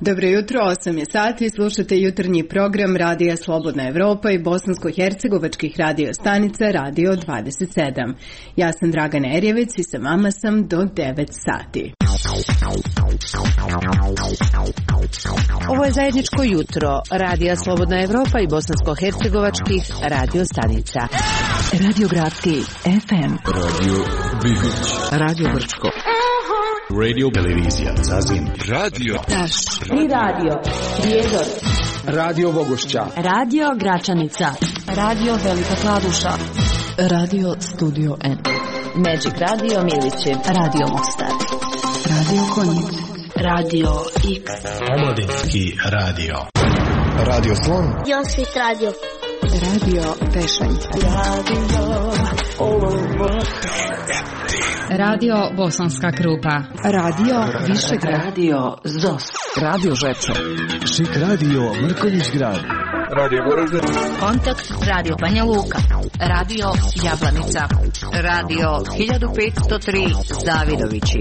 Dobro jutro, 8 je sati, slušate jutarnji program Radija Slobodna Evropa i bosansko-hercegovačkih radio stanica Radio 27. Ja sam Dragana Erjevec i sa vama sam do 9 sati. Ovo je zajedničko jutro Radija Slobodna Evropa i bosansko-hercegovačkih radio stanica. Radio Gradski FM, Radio Bihić, Radio Brčko, Radio Televizija Zazin, Radio Taš i Radio Prijedor, Radio Vogošća, Radio Gračanica, Radio Velika Kladuša, Radio Studio N, Magic Radio Milići, Radio Mostar, Radio Konjic, Radio X, Omladinski radio, Radio Slon, Josvit Radio, Radio Pešanica, Radio Bosanska Krupa, Radio Višegrad, Radio ZOS, Radio Žepčo, Šik Radio Mrkonjić Grad, Radio Goražde, Kontakt Radio Banja Luka, Radio Jablanica, Radio 1503 Zavidovići.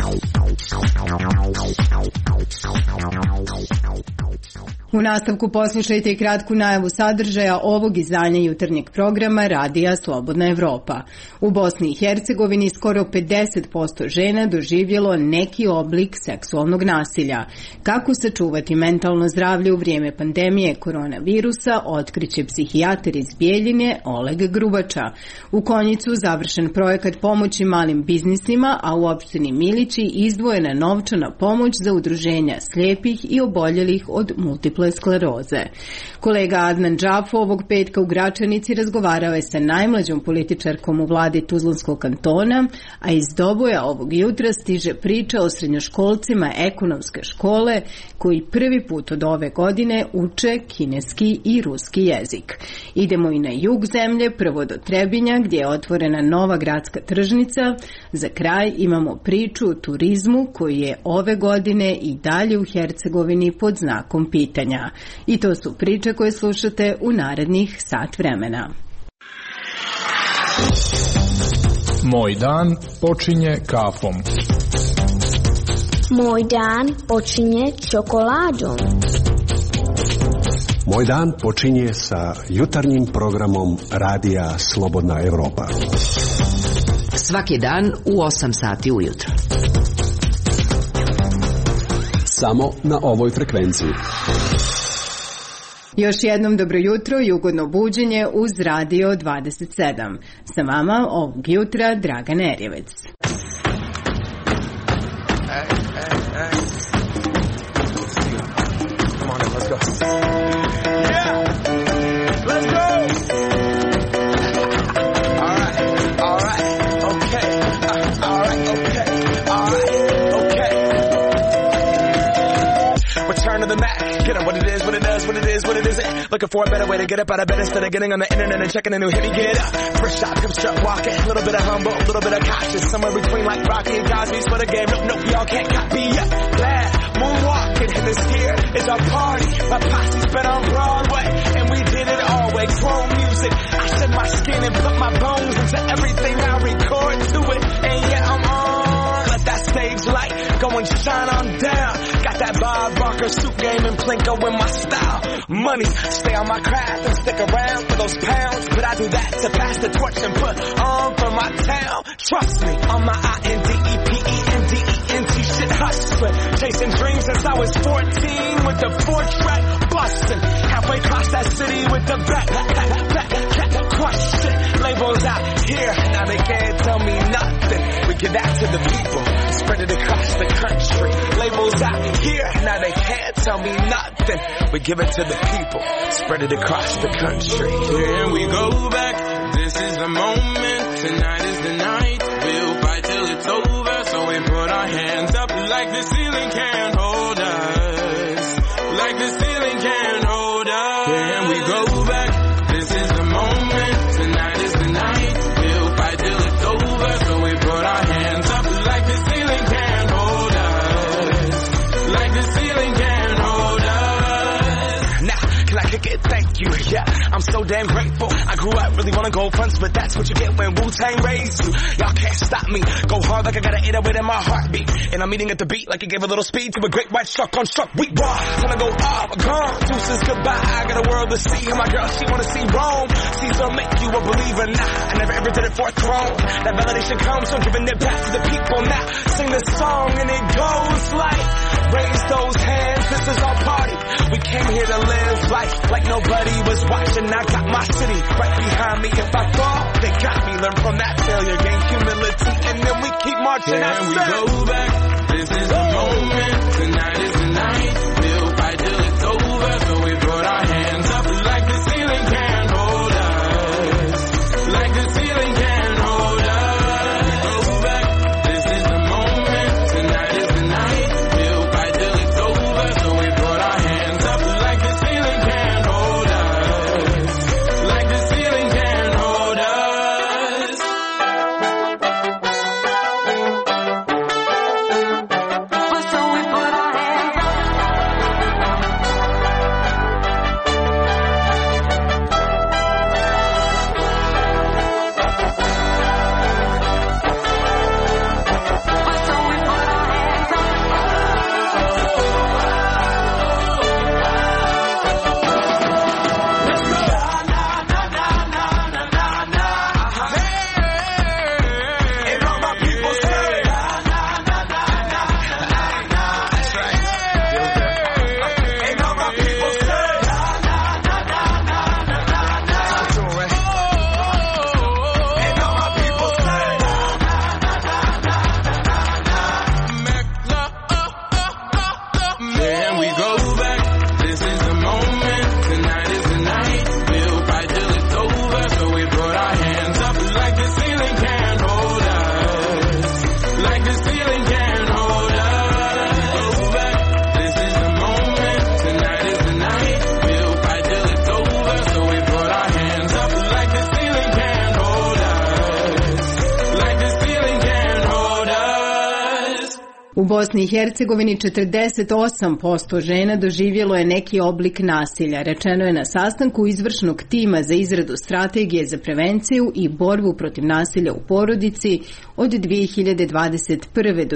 U nastavku poslušajte i kratku najavu sadržaja ovog izdanja jutarnjeg programa Radija Slobodna Evropa. U Bosni i Hercegovini skoro 50% žena doživjelo neki oblik seksualnog nasilja. Kako sačuvati mentalno zdravlje u vrijeme pandemije koronavirusa, otkriće psihijatar iz Bijeljine Oleg Grubača. U Konjicu završen projekat pomoći malim biznisima, a u opštini Milići izdvojena novčana pomoć za udruženja slijepih i oboljelih od multiple skleroze. Kolega Adnan Džafo ovog petka u Gračanici razgovarao je sa najmlađom političarkom u vladi Tuzlanskog kantona, a iz Doboja ovog jutra stiže priča o srednjoškolcima ekonomske škole koji prvi put od ove godine uče kineski i ruski jezik. Idemo i na jug zemlje, prvo do Trebinja gdje je otvorena nova gradska tržnica. Za kraj imamo priču o turizmu koji je ove godine i dalje u Hercegovini pod znakom pitanja. I to su priče koje slušate u narednih sat vremena. Moj dan počinje kafom. Moj dan počinje čokoladom. Moj dan počinje sa jutarnjim programom Radija Slobodna Evropa. Svaki dan u 8 sati ujutro. Samo na ovoj frekvenciji. Još jednom dobro jutro i ugodno buđenje uz Radio 27. Sa vama ovog jutra Dragana Erjevec. Looking for a better way to get up out of bed instead of getting on the internet and checking a new hit. Me get up, first shot, come strut walking. A little bit of humble, a little bit of cautious. Somewhere between like Rocky and Cosby's for the game. Nope, y'all can't copy yet. Glad moonwalking, and this here is our party. My posse's been on Broadway, and we did it all way. Chrome music, I shed my skin and put my bones into everything I record to it. And yeah, I'm on. Let that stage light go and shine on down. Got that Bob Barker suit game and Plinko in my style. Money, stay on my craft and stick around for those pounds. But I do that to pass the torch and put on for my town. Trust me, on my INDEPENDENT shit hustling. Chasing dreams since I was 14 with the 4-track busting. Halfway across that city with the back question. Labels out here, now they can't tell me nothing. We give that to the people, spread it across the country. Labels out here, now they can't tell me nothing. We give it to the people, spread it across the country. Here we go back, this is the moment, tonight is the night. We'll fight till it's over, so we put our hands up like the ceiling can't hold us. Like the ceiling can't hold us. Here we go back, this is the moment, tonight is the night. We'll fight till it's over, so we put our hands up like the ceiling can't hold us. Like the ceiling can't hold us. Now, can I kick it? Thank you. Yeah, I'm so damn grateful. I grew up really wanna go fronts, but that's what you get when Wu-Tang raised you. Y'all can't stop me. Go hard like I got an 808 in my heartbeat. And I'm eating at the beat like it gave a little speed to a great white shark on shark. We raw. Gonna go off, gone. Deuces goodbye. I got a world to see. And my girl, she wanna see Rome. Caesar make you a believer. Nah, I never ever did it for a throne. That validation comes from giving it back to the people. Now sing this song and it goes like, raise those hands, this is our party. We came here to live life like nobody was watching. I got my city right behind me. If I fall, they got me. Learn from that failure, gain humility, and then we keep marching. Can we go back? This is the moment. Tonight is the night. We'll fight till it's over. So we put our hands up like the ceiling can't hold us. Like the ceiling can't hold us. Go back. This is the moment. Tonight is the night. We'll fight till it's over. So we put our hands up like the ceiling can't hold us. Like the ceiling can't hold us. So we put our hands up. Can we go back? This is the moment. Tonight is the night. We'll fight till it's over. So we put our hands up like the ceiling can't hold us. Like the ceiling can't hold us. Go back. This is the moment. Tonight is the night. We'll fight till it's over. So we put our hands up like the ceiling can't hold us. Like the ceiling can't hold us. U Bosni i Hercegovini 48% žena doživjelo je neki oblik nasilja, rečeno je na sastanku izvršnog tima za izradu strategije za prevenciju i borbu protiv nasilja u porodici od 2021. do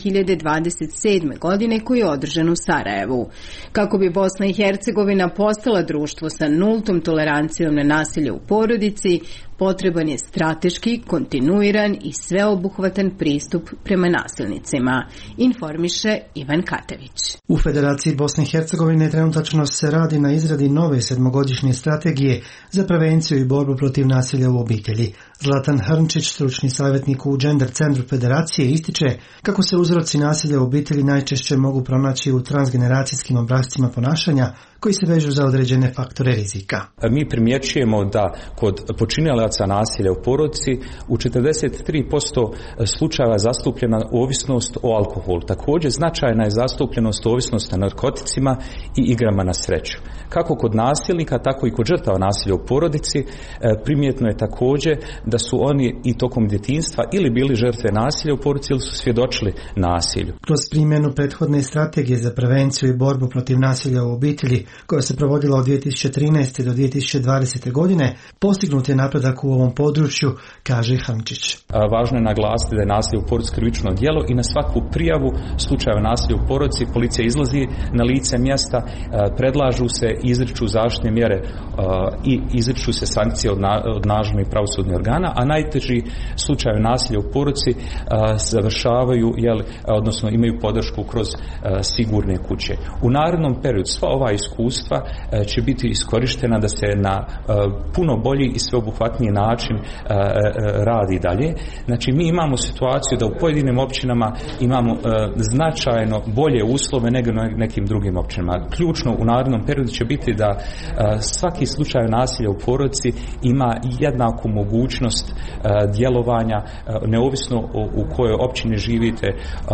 2027. godine koji je održan u Sarajevu. Kako bi Bosna i Hercegovina postala društvo sa nultom tolerancijom na nasilje u porodici, potreban je strateški, kontinuiran i sveobuhvatan pristup prema nasilnicima, informiše Ivan Katević. U Federaciji Bosne i Hercegovine trenutačno se radi na izradi nove 7-godišnje strategije za prevenciju i borbu protiv nasilja u obitelji. Zlatan Hrnčić, stručni savjetnik u Gender centru Federacije, ističe kako se uzroci nasilja u obitelji najčešće mogu pronaći u transgeneracijskim obrascima ponašanja koji se vežu za određene faktore rizika. Mi primjećujemo da kod počinilaca nasilja u porodici u 43% slučajeva zastupljena ovisnost o alkoholu. Također značajna je zastupljenost ovisnosti na narkoticima i igrama na sreću. Kako kod nasilnika, tako i kod žrtava nasilja u porodici primjetno je također da su oni i tokom djetinjstva ili bili žrtve nasilja u porodici ili su svjedočili nasilju. Kroz primjenu prethodne strategije za prevenciju i borbu protiv nasilja u obitelji, koja se provodila od 2013. do 2020. godine, postignut je napredak u ovom području, kaže Hamčić. Važno je naglasiti da je nasilje u porodici krivično djelo i na svaku prijavu slučajeva nasilja u porodici policija izlazi na lice mjesta, predlažu se, izriču zaštitne mjere i izriču se sankcije od nadležnih pravosudnih organa, a najteži slučajevi nasilja u porodici završavaju, odnosno imaju podršku kroz sigurne kuće. U narednom periodu sva ova iskustva će biti iskorištena da se na puno bolji i sveobuhvatniji način radi dalje. Znači mi imamo situaciju da u pojedinim općinama imamo značajno bolje uslove nego na nekim drugim općinama. Ključno u narednom periodu će biti da svaki slučaj nasilja u porodici ima jednaku mogućnost mogućnost djelovanja neovisno u kojoj općini živite,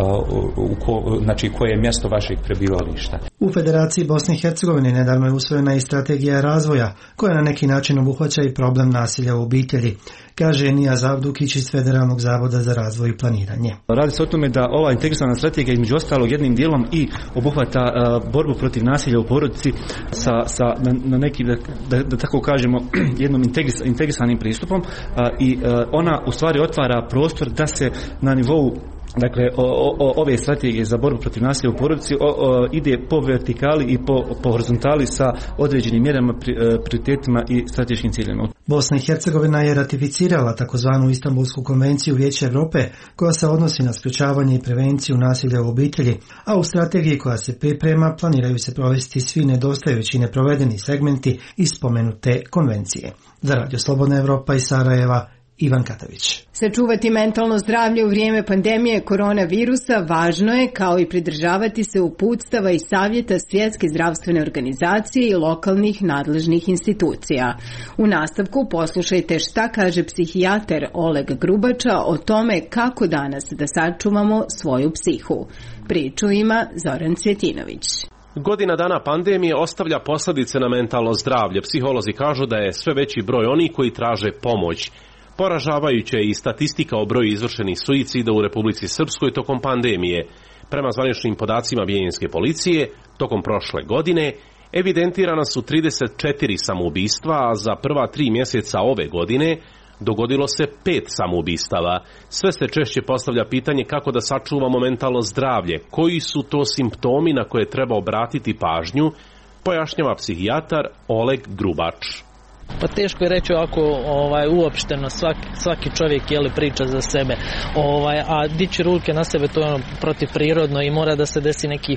znači koje je mjesto vašeg prebivališta. U Federaciji Bosne i Hercegovine nedavno je usvojena i strategija razvoja koja na neki način obuhvaća i problem nasilja u obitelji, kaže Nijaz Avdukić iz Federalnog zavoda za razvoj i planiranje. Radi se o tome da ova integrisana strategija između ostalog jednim dijelom i obuhvata borbu protiv nasilja u porodici na neki, da tako kažemo, jednom integrisanim pristupom i ona u stvari otvara prostor da se na nivou ove strategije za borbu protiv nasilja u porodici ide po vertikali i po horizontali sa određenim mjerama, prioritetima i strateškim ciljevima. Bosna i Hercegovina je ratificirala takozvanu Istanbulsku konvenciju Vijeća Europe koja se odnosi na sprječavanje i prevenciju nasilja u obitelji, a u strategiji koja se priprema planiraju se provesti svi nedostajući i neprovedeni segmenti iz spomenute konvencije. Za Radio Slobodna Evropa iz Sarajeva, Ivan Katavić. Sačuvati mentalno zdravlje u vrijeme pandemije koronavirusa važno je, kao i pridržavati se uputstava i savjeta Svjetske zdravstvene organizacije i lokalnih nadležnih institucija. U nastavku poslušajte šta kaže psihijatar Oleg Grubača o tome kako danas da sačuvamo svoju psihu. Priču ima Zoran Cvjetinović. Godina dana pandemije ostavlja posljedice na mentalno zdravlje. Psiholozi kažu da je sve veći broj onih koji traže pomoć. Poražavajuća je i statistika o broju izvršenih suicida u Republici Srpskoj tokom pandemije. Prema zvaničnim podacima Bijeljinske policije, tokom prošle godine evidentirana su 34 samoubistva, a za prva 3 mjeseca ove godine dogodilo se 5 samoubistava. Sve se češće postavlja pitanje kako da sačuvamo mentalno zdravlje, koji su to simptomi na koje treba obratiti pažnju, pojašnjava psihijatar Oleg Grubač. Pa teško je reći ovako uopšteno, svaki čovjek priča za sebe, a dići ruke na sebe to je protivprirodno i mora da se desi neki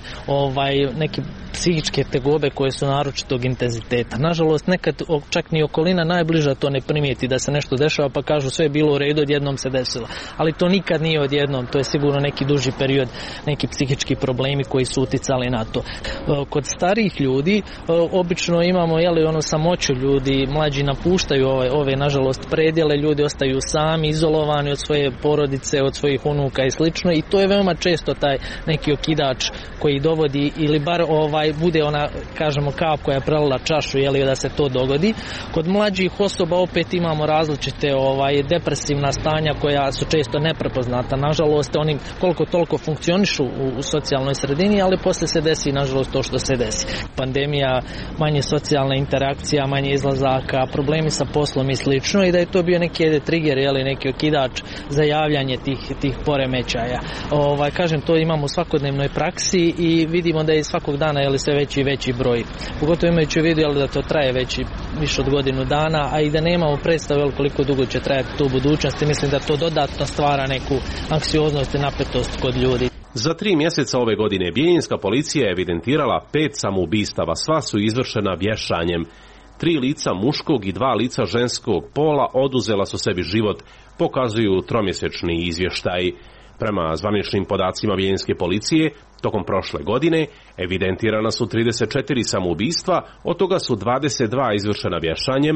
psihičke tegobe koje su naročitog intenziteta. Nažalost, nekad čak ni okolina najbliža to ne primijeti da se nešto dešava, pa kažu sve je bilo u redu, odjednom se desilo. Ali to nikad nije odjednom, to je sigurno neki duži period, neki psihički problemi koji su uticali na to. Kod starijih ljudi obično imamo samoću ljudi, mlađi napuštaju ove nažalost predjele, ljudi ostaju sami, izolovani od svoje porodice, od svojih unuka i slično, i to je veoma često taj neki okidač koji dovodi, ili bar bude ona, kažemo, kap koja je prelila čašu, da se to dogodi. Kod mlađih osoba opet imamo različite depresivna stanja koja su često neprepoznata. Nažalost, oni koliko toliko funkcionišu u socijalnoj sredini, ali posle se desi nažalost to što se desi. Pandemija, manje socijalna interakcija, manje izlazaka, problemi sa poslom i slično, i da je to bio neki trigger, neki okidač za javljanje tih poremećaja. Kažem, to imamo u svakodnevnoj praksi i vidimo da je svakog dana sve veći i veći broj. Pogotovo imajući u vidu da to traje više od godinu dana, a i da nemamo predstavu koliko dugo će trajati to u budućnosti. Mislim da to dodatno stvara neku anksioznost i napetost kod ljudi. Za 3 mjeseca ove godine Bijeljinska policija je evidentirala 5 samoubistava, sva su izvršena vješanjem. 3 lica muškog i 2 lica ženskog pola oduzela su sebi život, pokazuju tromjesečni izvještaji. Prema zvaničnim podacima Bijeljinske policije, tokom prošle godine evidentirana su 34 samoubistva, od toga su 22 izvršena vješanjem,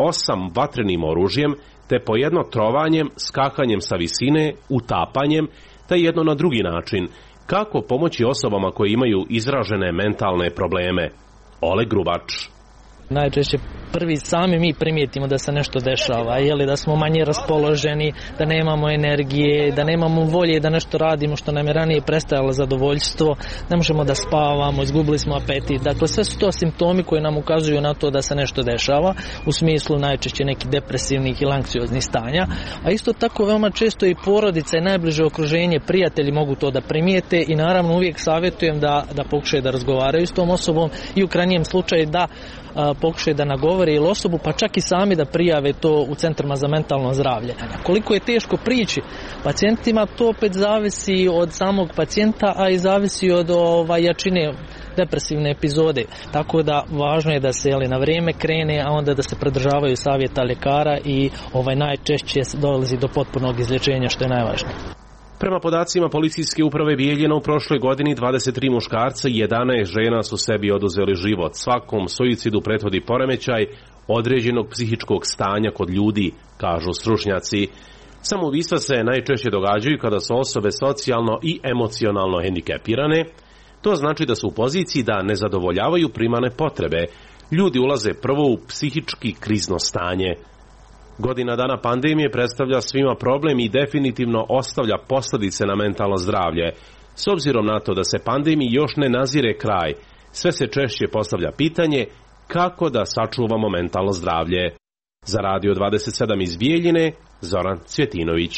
8 vatrenim oružjem, te po 1 trovanjem, skakanjem sa visine, utapanjem, te jedno na drugi način. Kako pomoći osobama koje imaju izražene mentalne probleme? Oleg Grubač. Najčešće prvi sami mi primijetimo da se nešto dešava, da smo manje raspoloženi, da nemamo energije, da nemamo volje da nešto radimo što nam je ranije prestajalo zadovoljstvo, ne možemo da spavamo, izgubili smo apetit. Dakle, sve su to simptomi koji nam ukazuju na to da se nešto dešava, u smislu najčešće nekih depresivnih ili anksioznih stanja, a isto tako veoma često i porodica i najbliže okruženje, prijatelji mogu to da primijete, i naravno uvijek savjetujem da pokušaju da razgovaraju s tom osobom i u krajnjem slučaju da pokušaju da nagovore ili osobu, pa čak i sami da prijave to u centrima za mentalno zdravlje. Koliko je teško prići pacijentima, to opet zavisi od samog pacijenta, a i zavisi od jačine depresivne epizode. Tako da važno je da se na vrijeme krene, a onda da se pridržavaju savjeta ljekara i najčešće dolazi do potpunog izlječenja, što je najvažnije. Prema podacima policijske uprave Bijeljina, u prošloj godini 23 muškarca i 11 žena su sebi oduzeli život. Svakom suicidu prethodi poremećaj, određenog psihičkog stanja kod ljudi, kažu stručnjaci. Samoubistva se najčešće događaju kada su osobe socijalno i emocionalno hendikepirane. To znači da su u poziciji da ne zadovoljavaju primarne potrebe. Ljudi ulaze prvo u psihički krizno stanje. Godina dana pandemije predstavlja svima problem i definitivno ostavlja posljedice na mentalno zdravlje. S obzirom na to da se pandemiji još ne nazire kraj, sve se češće postavlja pitanje kako da sačuvamo mentalno zdravlje. Za Radio 27 iz Bijeljine, Zoran Cvjetinović.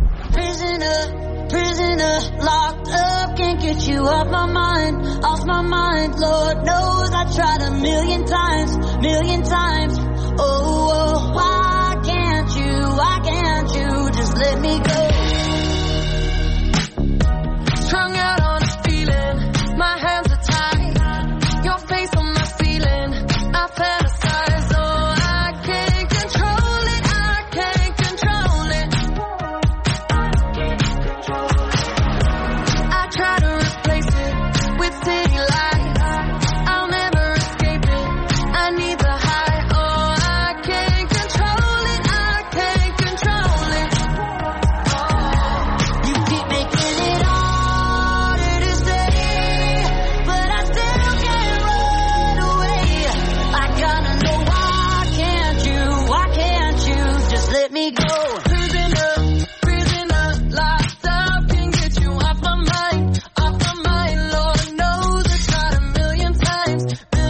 Prisoner, locked up, can't get you off my mind, Lord knows I tried a million times, oh, why can't you just let me go? Strung out on a feeling, my hands are tied, your face on my ceiling, I fantasize, oh, I can't control it, I try to replace it with city lights, I'll never escape it, I need the high, oh, I can't control it, you keep making it harder to stay, but I still can't run away, I gotta know why can't you just let me go? Prisoner, locked up, can't get you off my mind, Lord knows I tried a million times,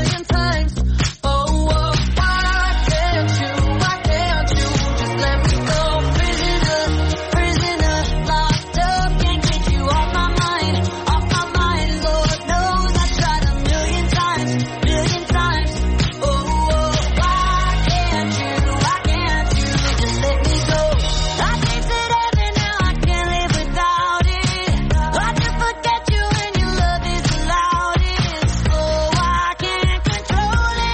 oh, why can't you just let me go? Prisoner, locked up, can't get you off my mind, Lord knows I tried a million times, oh, why can't you just let me go? I tasted heaven, now I can't live without it, hard to forget you when your love is the loudest, oh, I can't control it,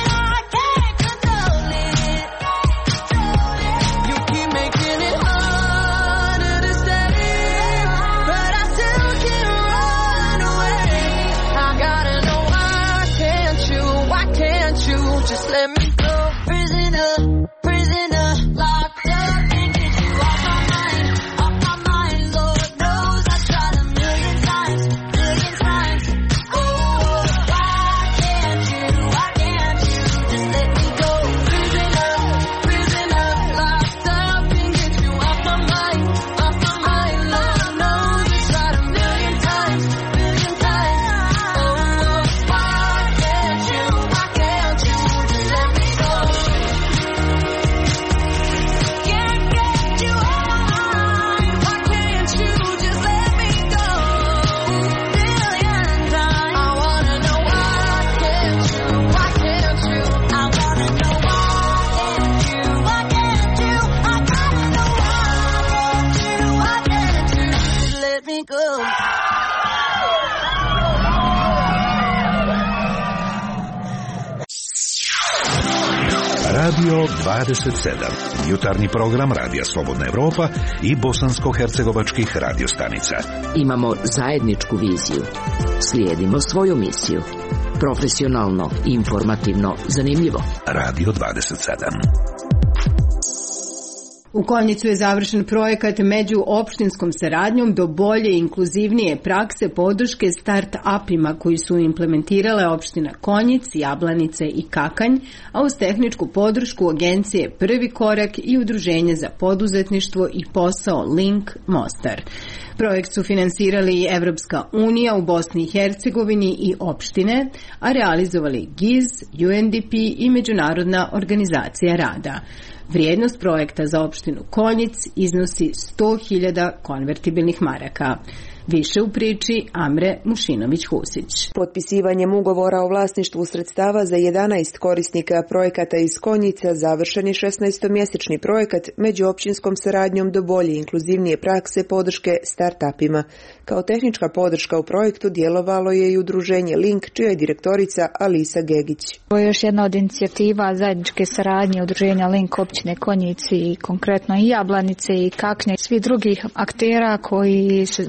you keep making it harder to stay, but I still can't run away, I gotta know why can't you just let me go? Prisoner, locked up, can't get you off my mind, Lord knows I tried a million times, oh, why can't you just let me go? Prisoner, locked up, can't get you off my mind, Lord knows I tried a million times, oh, why can't you just let me go? Can't get you off my mind, why can't you just let me go? Million times, I wanna know why can't you, I wanna know why can't you, I gotta know why can't you just let me go? Radio 27, jutarnji program Radija Slobodna Evropa i bosansko-hercegovačkih radiostanica. Imamo zajedničku viziju. Slijedimo svoju misiju. Profesionalno, informativno, zanimljivo. Radio 27. U Konjicu je završen projekat među opštinskom saradnjom do bolje i inkluzivnije prakse podrške start-upima koji su implementirale opština Konjic, Jablanice i Kakanj, a uz tehničku podršku agencije Prvi korak i Udruženje za poduzetništvo i posao Link Mostar. Projekt su finansirali Evropska unija u Bosni i Hercegovini i opštine, a realizovali GIZ, UNDP i Međunarodna organizacija rada. Vrijednost projekta za opštinu Konjic iznosi 100.000 konvertibilnih maraka. Više u priči Amre Mušinović-Husić. Potpisivanjem ugovora o vlasništvu sredstava za 11 korisnika projekata iz Konjica završen je 16-mjesečni projekat među općinskom saradnjom do bolje i inkluzivnije prakse podrške start-upima. Kao tehnička podrška u projektu djelovalo je i udruženje Link, čija je direktorica Alisa Gegić. Ovo je još jedna od inicijativa zajedničke saradnje udruženja Link općine Konjici i konkretno i Jablanice i Kaknje, svi drugih aktera koji se već dugi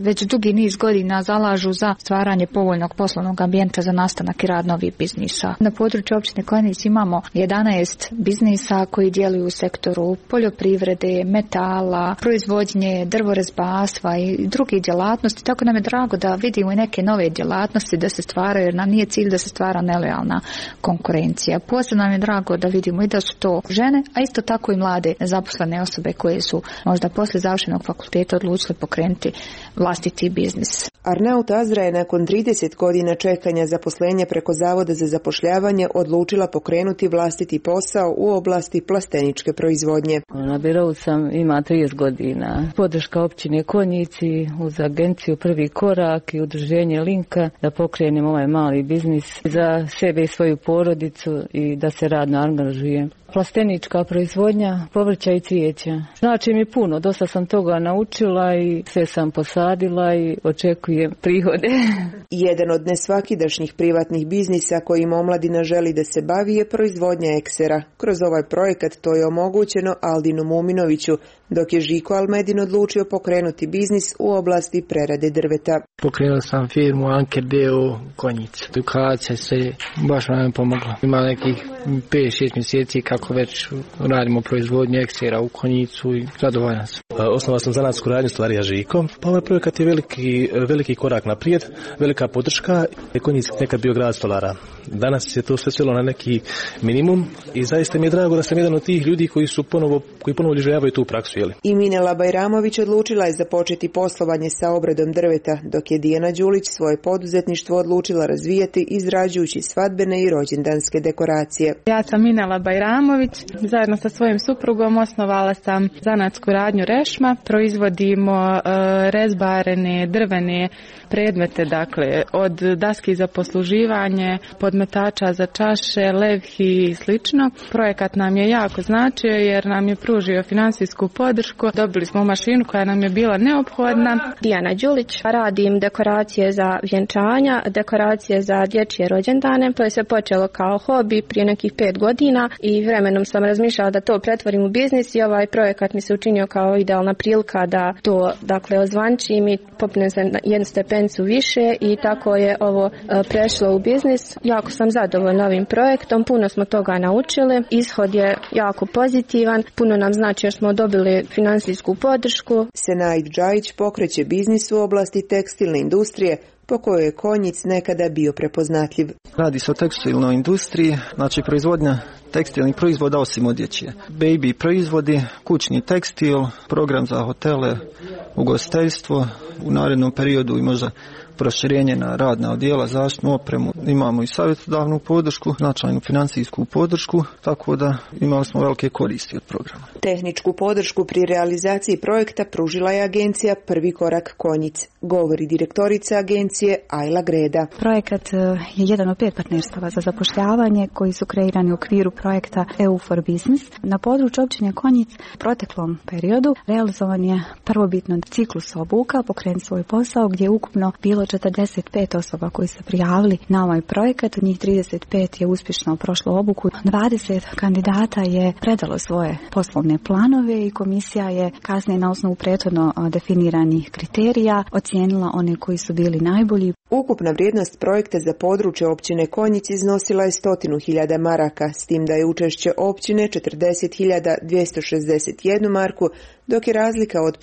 dugi niz godina zalažu za stvaranje povoljnog poslovnog ambijenta za nastanak i rad novih biznisa. Na području općine Konjic imamo 11 biznisa koji djeluju u sektoru poljoprivrede, metala, proizvodnje, drvorezbarstva i drugih djelatnosti, tako nam je drago da vidimo i neke nove djelatnosti da se stvaraju, jer nam nije cilj da se stvara nelojalna konkurencija. Posebno nam je drago da vidimo i da su to žene, a isto tako i mlade nezaposlene osobe koje su možda poslije završenog fakulteta odlučile pokrenuti vlastiti biznis. Arnaut Azra je nakon 30 godina čekanja zaposlenja preko Zavoda za zapošljavanje odlučila pokrenuti vlastiti posao u oblasti plasteničke proizvodnje. Na birou sam ima 30 godina. Podrška općine Konjici uz agenciju Prvi korak i udruženje Linka da pokrenem ovaj mali biznis za sebe i svoju porodicu i da se radno angažujem. Plastenička proizvodnja povrća i cvijeća. Znači mi puno, dosta sam toga naučila i sve sam posadila i očekujem prihode. Jedan od nesvakidašnjih privatnih biznisa kojim omladina želi da se bavi je proizvodnja eksera. Kroz ovaj projekat to je omogućeno Aldinu Muminoviću, dok je Žiko Almedin odlučio pokrenuti biznis u oblasti prerade drveta. Pokrenuo sam firmu Anker D.O. Konjic. Edukacija se baš nam je pomogla. Ima nekih 5-6 mjeseci kako već radimo proizvodnju eksera u Konjicu i zadovoljan sam. Osnovao sam zanatsku radnju Stvarija Žiko. Pa ovaj projekat je veliki korak naprijed, velika podrška. Konjic nekad bio grad stolara. Danas je to sve svelo na neki minimum i zaista mi je drago da sam jedan od tih ljudi koji ponovo doživljavaju tu praksu. I Minela Bajramović odlučila je započeti poslovanje sa obradom drveta, dok je Dijana Đulić svoje poduzetništvo odlučila razvijati izrađujući svadbene i rođendanske dekoracije. Ja sam Minela Bajramović, zajedno sa svojim suprugom osnovala sam zanatsku radnju Rešma. Proizvodimo rezbarene drvene predmete, dakle od daski za posluživanje, podmetača za čaše, levhi i slično. Projekat nam je jako značio jer nam je pružio finansijsku podršku. Dobili smo mašinu koja nam je bila neophodna. Dijana Đulić, radim dekoracije za vjenčanja, dekoracije za dječje rođendane. To je sve počelo kao hobi prije nekih 5 godina i vremenom sam razmišljala da to pretvorim u biznis i ovaj projekat mi se učinio kao idealna prilika da to ozvančim i popnem se jednu stepenicu više i tako je ovo prešlo u biznis. Jako sam zadovoljna ovim projektom, puno smo toga naučili, ishod je jako pozitivan, puno nam znači jer smo dobili finansijsku podršku. Senaid Džajić pokreće biznis u oblasti tekstilne industrije po kojoj je Konjic nekada bio prepoznatljiv. Radi se o tekstilnoj industriji, znači proizvodnja tekstilnih proizvoda osim odjeće. Baby proizvodi, kućni tekstil, program za hotele, ugostiteljstvo, u narednom periodu i možda proširenje na radna odjela, zaštitnu opremu. Imamo i savjetodavnu podršku, značajnu financijsku podršku, tako da imali smo velike koristi od programa. Tehničku podršku pri realizaciji projekta pružila je agencija Prvi korak Konjic, govori direktorica agencije Ajla Greda. Projekat je jedan od 5 partnerstava za zapošljavanje koji su kreirani u okviru projekta EU for Business. Na području općine Konjic u proteklom periodu realizovan je prvobitno ciklus obuka, pokrenuti svoj posao gdje je ukupno bilo 45 osoba koji se prijavili na ovaj projekat, od njih 35 je uspješno prošlo obuku. 20 kandidata je predalo svoje poslovne planove i komisija je kasnije na osnovu prethodno definiranih kriterija ocijenila one koji su bili najbolji. Ukupna vrijednost projekta za područje općine Konjic iznosila je 100.000 maraka, s tim da je učešće općine 40.261 marku, dok je razlika od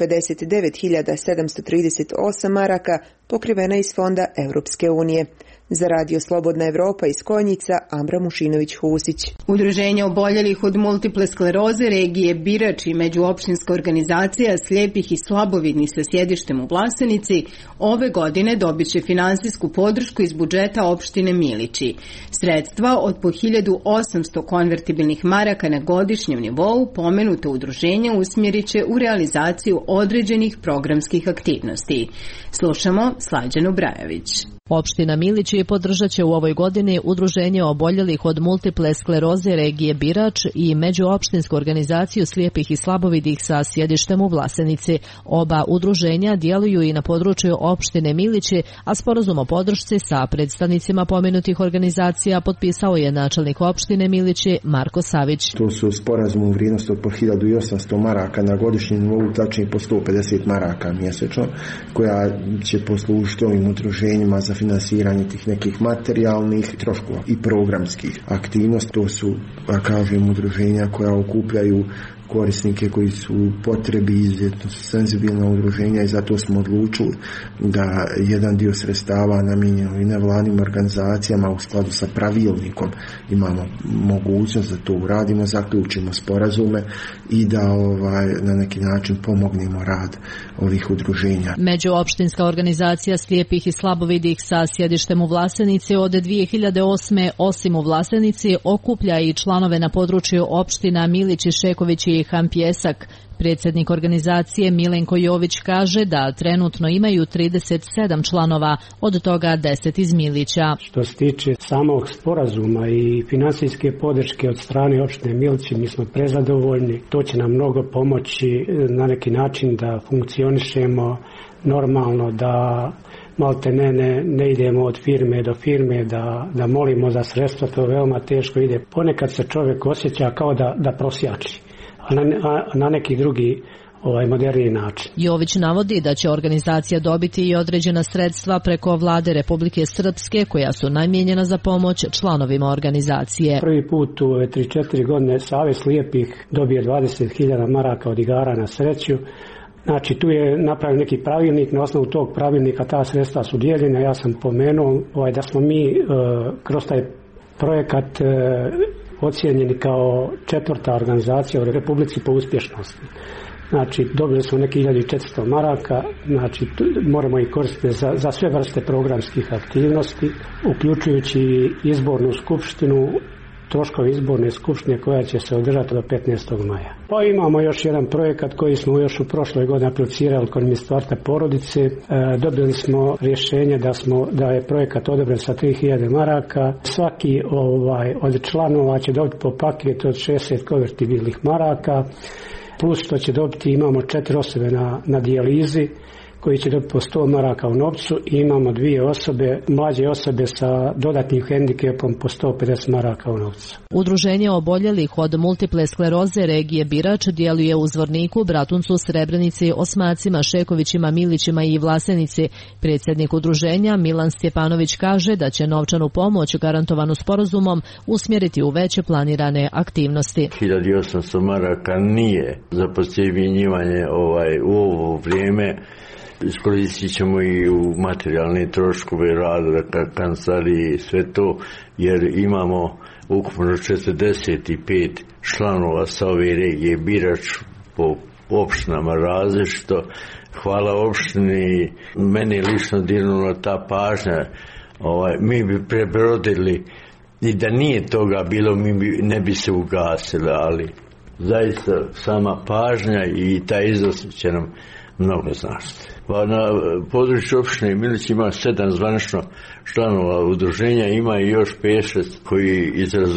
59.738 maraka pokrivena iz fonda Europske unije. Za Radio Slobodna Evropa iz Konjica, Ambra Mušinović-Husić. Udruženje oboljelih od multiple skleroze regije Birač i međuopštinska organizacija slijepih i slabovidnih sa sjedištem u Vlasenici ove godine dobit će finansijsku podršku iz budžeta opštine Milići. Sredstva od po 1800 konvertibilnih maraka na godišnjem nivou pomenuto udruženje usmjerit će u realizaciju određenih programskih aktivnosti. Slušamo Slađanu Brajović. Opština Milići podržat će u ovoj godini udruženje oboljelih od multiple skleroze regije Birač i međuopštinsku organizaciju slijepih i slabovidih sa sjedištem u Vlasenici. Oba udruženja djeluju i na području opštine Milići, a sporazum o podršci sa predstavnicima pomenutih organizacija potpisao je načelnik opštine Milići Marko Savić. To su sporazum u vrijednosti od po 1800 maraka na godišnjem nivou, tačnije po 150 maraka mjesečno, koja će poslužiti ovim udruženjima za finansiranje tih nekih materijalnih troškova i programskih aktivnosti. To su, kažem, udruženja koja okupljaju korisnike koji su u potrebi, izuzetno senzibilna udruženja, i zato smo odlučili da jedan dio sredstava namijenjeno i nevladnim organizacijama u skladu sa pravilnikom imamo mogućnost da to uradimo, zaključimo sporazume i da na neki način pomognemo rad ovih udruženja. Međuopštinska organizacija slijepih i slabovidih sa sjedištem u Vlasenici od 2008. osim u Vlasenici okuplja i članove na području opština Milići, Šeković i Hampjesak. Predsjednik organizacije Milenko Jović kaže da trenutno imaju 37 članova, od toga 10 iz Milića. Što se tiče samog sporazuma i finansijske podrške od strane opštine Milići, mi smo prezadovoljni. To će nam mnogo pomoći na neki način da funkcionišemo normalno, da malte ne idemo od firme do firme, da molimo za sredstva, to veoma teško ide. Ponekad se čovjek osjeća kao da prosjači, a na neki drugi moderniji način. Jović navodi da će organizacija dobiti i određena sredstva preko vlade Republike Srpske koja su namijenjena za pomoć članovima organizacije. Prvi put u 3-4 godine Savez slijepih dobije 20.000 maraka od igara na sreću. Znači, tu je napravljen neki pravilnik, na osnovu tog pravilnika ta sredstva su dijeljena. Ja sam pomenuo da smo mi kroz taj projekat ocijenjeni kao 4. organizacija u Republici po uspješnosti. Znači, dobili smo neki 1400 maraka, znači moramo ih koristiti za sve vrste programskih aktivnosti, uključujući izbornu skupštinu, troškovi izborne skupštine koja će se održati do 15. maja. Pa imamo još jedan projekat koji smo još u prošloj godini aplicirali kod Ministarstva porodice. Dobili smo rješenje da je projekat odobren sa 3000 maraka. Svaki od članova će dobiti po paketu od 60 konvertibilnih maraka, plus što će dobiti, imamo 4 osobe na dijalizi koji će dobiti po 100 maraka u novcu, i imamo 2 osobe, mlađe osobe sa dodatnim hendikepom po 150 maraka u novcu. Udruženje oboljelih od multiple skleroze regije Birač djeluje u Zvorniku, Bratuncu, Srebrenici, Osmacima, Šekovićima, Milićima i Vlasenici. Predsjednik udruženja Milan Stjepanović kaže da će novčanu pomoć garantovanu sporazumom usmjeriti u veće planirane aktivnosti. 1800 maraka nije za posjećivanje u ovo vrijeme. Iskoristit ćemo i u materijalne troškove rada, kancelarije, sve to, jer imamo ukupno 45 članova sa ove regije Birač po opštinama različito. Hvala opštini, meni lično dirnula ta pažnja. Mi bi prebrodili, i da nije toga bilo, ne bi se ugasili, ali zaista sama pažnja i taj iznos će nam mnogo značiti. Pa na području opštine Milić ima 7 zvanično članova udruženja, ima i još 5-6 koji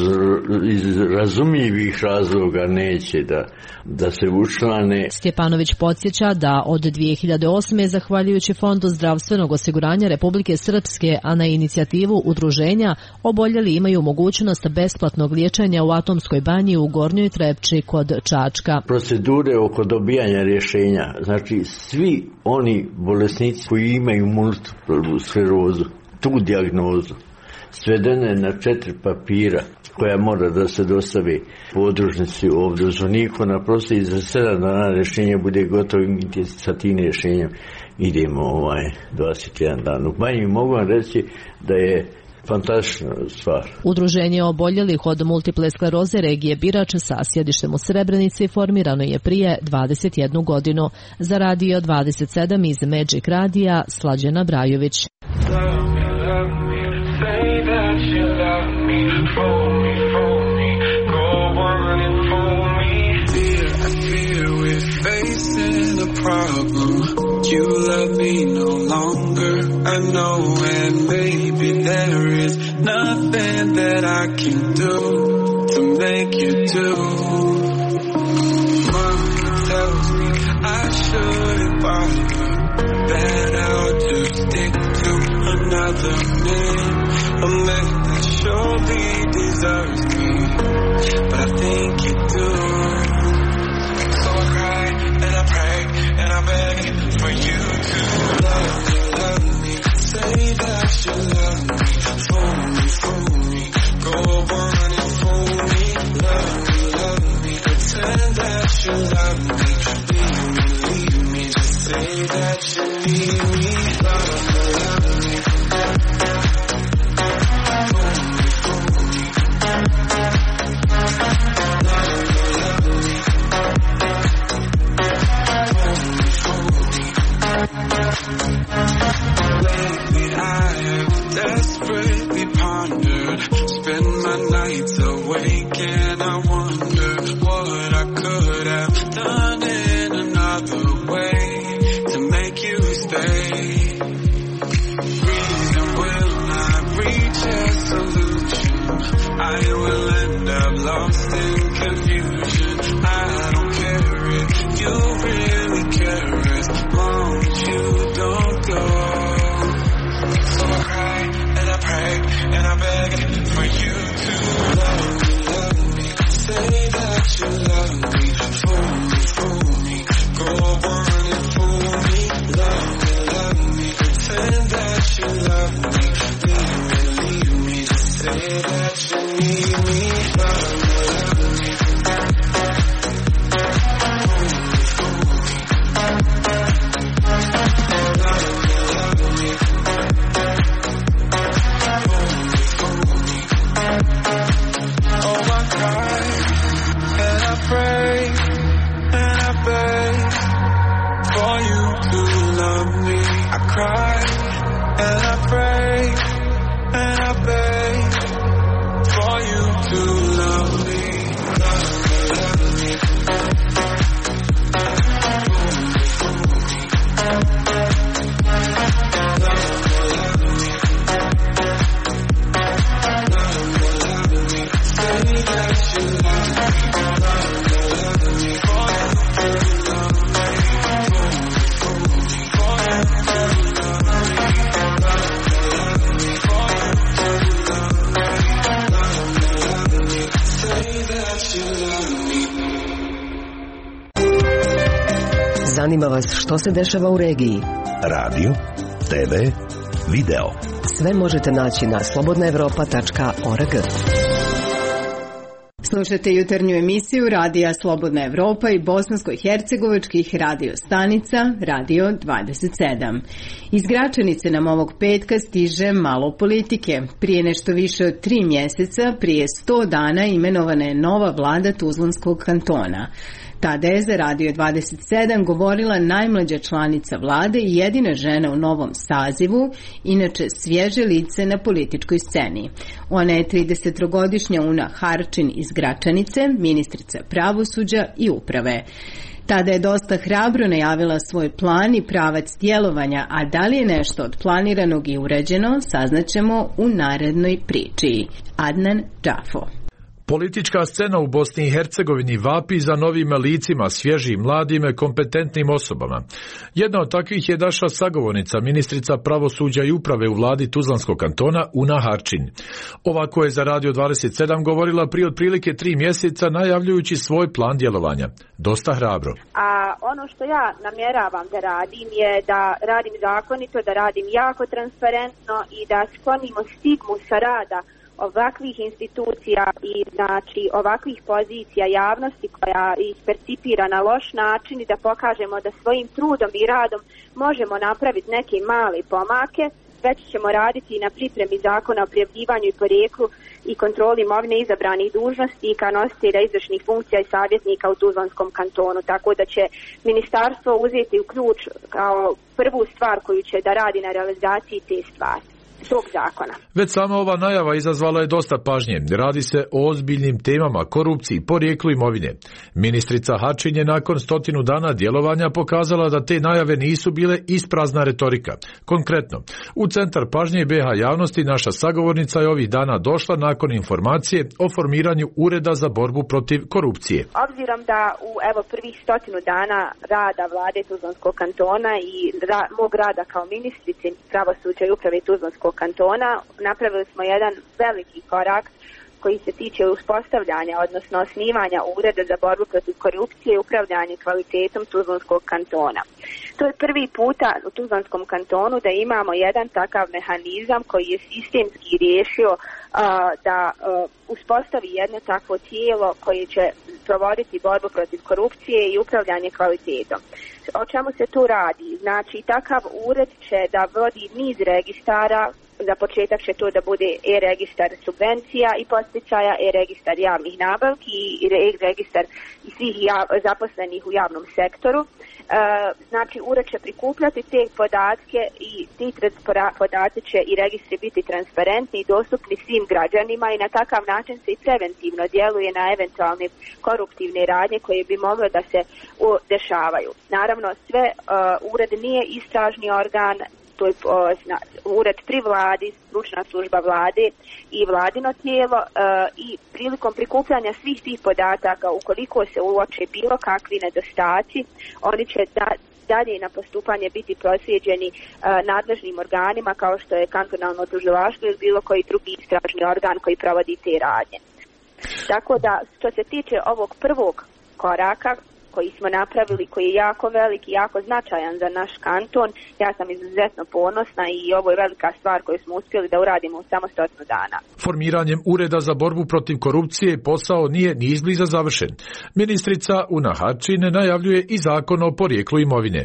iz razumljivih razloga neće da se učlane. Stjepanović podsjeća da od 2008. zahvaljujući Fondu zdravstvenog osiguranja Republike Srpske, a na inicijativu udruženja, oboljeli imaju mogućnost besplatnog liječenja u Atomskoj banji u Gornjoj Trepči kod Čačka. Procedure oko dobijanja rješenja, znači svi oni bolesnici koji imaju multiplu sklerozu, tu dijagnozu, svedene na 4 papira koja mora da se dostavi podružnici ovdje u Zvorniku, naprosto i za 7 dana rješenje bude gotovo, i sa tim rješenjem idemo 21 dan. U banji mogu vam reći da je fantastična stvar. Udruženje oboljelih od multiple skleroze regije Birač sa sjedištem u Srebrenici formirano je prije 21 godinu. Za Radio 27 iz Magic Radija Slađana Brajović. You love me no longer, I know, and maybe I can do to make you do. Mom tells me I shouldn't bother, that I'll just stick to another man, a man that surely deserves me, but I think you do. So I cry and I pray and I beg for you to love me, say that you love me, fool me, go on and fool me, love me, pretend that you love me, leave me, just say that you need me, love me. Lately I have desperately pondered, spend my nights awake and I wonder what I could have done in another way to make you stay. Reason will not reach a solution, I will end up lost in confusion. I don't care if you really care as long as you don't go. So I cry and I pray and I beg for you to love me, say that you love me, fool me, go on and fool me, love me, pretend that you love me, leave me, just say that you need me, love me. Cry and I pray and I beg for you to love me, love me. Say that you love me, for you to love me. Zanima vas što se dešava u regiji? Radio, TV, video. Sve možete naći na slobodnaevropa.org. Slušajte jutarnju emisiju Radija Slobodna Evropa i bosansko-hercegovačkih radio stanica Radio 27. Iz Gračanice nam ovog petka stiže malo politike. Prije nešto više od 3 mjeseca, prije 100 dana imenovana je nova vlada Tuzlanskog kantona. Tada je za Radio 27 govorila najmlađa članica vlade i jedina žena u novom sazivu, inače svježe lice na političkoj sceni. Ona je 30-godišnja Una Harčin iz Gračanice, ministrica pravosuđa i uprave. Tada je dosta hrabro najavila svoj plan i pravac djelovanja, a da li je nešto od planiranog i urađeno, saznaćemo u narednoj priči. Adnan Džafo. Politička scena u Bosni i Hercegovini vapi za novim licima, svježim, mladim, kompetentnim osobama. Jedna od takvih je naša sagovornica, ministrica pravosuđa i uprave u vladi Tuzlanskog kantona, Una Harčin. Ovako je za Radio 27 govorila prije otprilike 3 mjeseca najavljujući svoj plan djelovanja. Dosta hrabro. A ono što ja namjeravam da radim je da radim zakonito, da radim jako transparentno i da sklonimo stigmu sa rada ovakvih institucija i znači ovakvih pozicija javnosti koja ih percipira na loš način i da pokažemo da svojim trudom i radom možemo napraviti neke male pomake. Već ćemo raditi i na pripremi zakona o prijavljivanju i porijeklu i kontroli imovine izabranih dužnosnika, nositelja izvršnih funkcija i savjetnika u Tuzlanskom kantonu, tako da će ministarstvo uzeti u ključ kao prvu stvar koju će da radi na realizaciji te stvari. tog zakona. Već sama ova najava izazvala je dosta pažnje. Radi se o ozbiljnim temama, korupciji, porijeklu imovine. Ministrica Hačin je nakon 100 dana djelovanja pokazala da te najave nisu bile isprazna retorika. Konkretno, u centar pažnje BiH javnosti naša sagovornica je ovih dana došla nakon informacije o formiranju Ureda za borbu protiv korupcije. Obzirom da u prvih 100 dana rada vlade Tuzlanskog kantona i mog rada kao ministrice pravosuđa i uprave Tuzlanskog kantona, napravili smo jedan veliki korak koji se tiče uspostavljanja, odnosno osnivanja Ureda za borbu protiv korupcije i upravljanje kvalitetom Tuzlanskog kantona. To je prvi puta u Tuzlanskom kantonu da imamo jedan takav mehanizam koji je sistemski riješio da uspostavi jedno takvo tijelo koje će provoditi borbu protiv korupcije i upravljanje kvalitetom. O čemu se tu radi? Znači, takav ured će da vodi niz registara. Za početak će to da bude e-registar subvencija i podsticaja, e-registar javnih nabavki i e-registar i svih zaposlenih u javnom sektoru. Znači, ured će prikupljati te podatke i ti podaci će i registri biti transparentni i dostupni svim građanima i na takav način se i preventivno djeluje na eventualne koruptivne radnje koje bi mogle da se dešavaju. Naravno, ured nije istražni organ, to je ured pri vladi, stručna služba vlade i vladino tijelo i prilikom prikupljanja svih tih podataka, ukoliko se uoče bilo kakvi nedostaci, oni će dalje na postupanje biti proslijeđeni nadležnim organima kao što je kantonalno tužilaštvo ili bilo koji drugi istražni organ koji provodi te radnje. Tako da, što se tiče ovog prvog koraka koji smo napravili, koji je jako velik i jako značajan za naš kanton, ja sam izuzetno ponosna i ovo je velika stvar koju smo uspjeli da uradimo u samo 100 dana. Formiranjem Ureda za borbu protiv korupcije posao nije ni izbliza završen. Ministrica Una Hačin najavljuje i zakon o porijeklu imovine.